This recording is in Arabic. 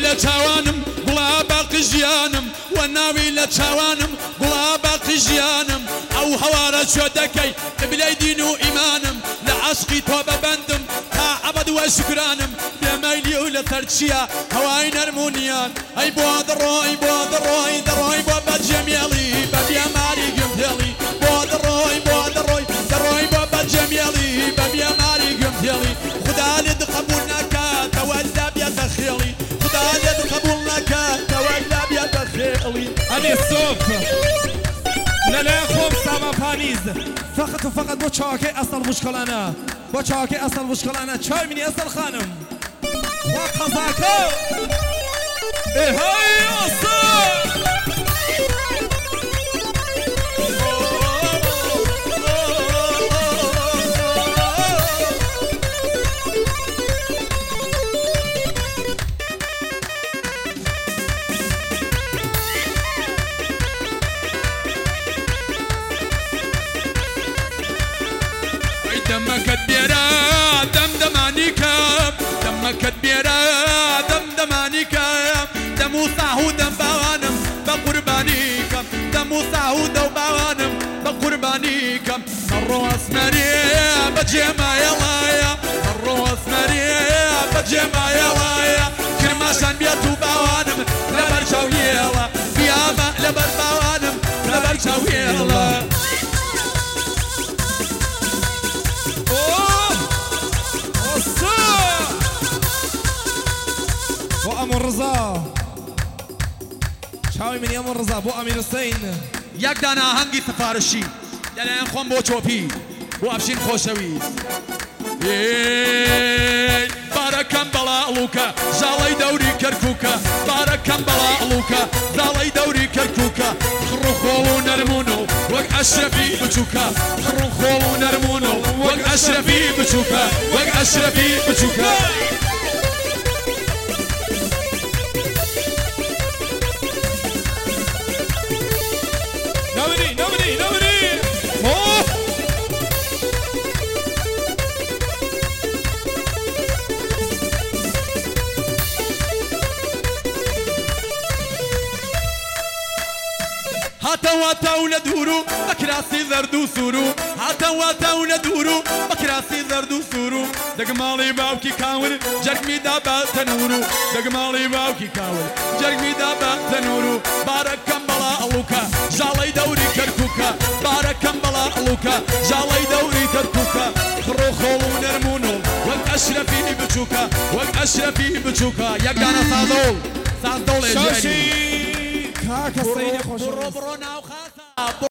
لتوانم قلا باقي جيانم والناوي لتوانم قلا باقي جيانم او هوارا شودكي بلاي دين وإيمانم لعشقي توبة بندم تا عبد وشكرانم بميلي ولترشيا هواي نرمونيان اي بود الروي بود الروي دروي بابا جميلي بابي ماري قمتلي بود الروي بود الروي دروي بابا جميلي بابي ماري قمتلي خدا لد قبولناك تولى بيد خيلي خدا لد قبولناك تولى بيد خيلي علي الصوف لا خوب ساما پانیز فقط و فقط با چاکه اصل مشکلانه با چاکه اصل مشکلانه چای منی اصل خانم و قضاکا های اصل دمك بيرا دمدماني كاب دمك بيرا دمدماني كاب دمو صاحو دم بوانم بقرباني كاب دمو صاحو دم بوانم بقرباني كاب مرو اسمري بجمع يلايا مرو اسمري بجمع يلايا كرماشان بيتو بوانم لبرشاو يلا بياما لبر بوانم لبرشاو يلا بو امون رضا چاوی منی امون رضا بو امیر حسین یک دانه هنگی سفارشی دلین خون بو چوپی بو افشین خوشویست بارکم بلالوکا زالی دوری کرکوکا بارکم بلالوکا زالی دوری کرکوکا خرو خولو نرمونو وق اشرفی بچوکا خرو خولو نرمونو وق اشرفی بچوکا وق اشرفی بچوکا نومني هاتا وندورو بكراسي زردو سورو هاتا وندورو بكراسي زردو سورو دقمالي باوكي كاون جرمي دابا تنورو دقمالي باوكي كاون جرمي دابا تنورو باركم بلا الوكا جالي دوري كركوكا باركم بلا الوكا جالي دوري كركوكا خرو خولو نرمونو والاشرفي بچوكا والاشرفي بچوكا يقدانا صادول يا جاني كاكا سيدي خوش برو ناو خاصة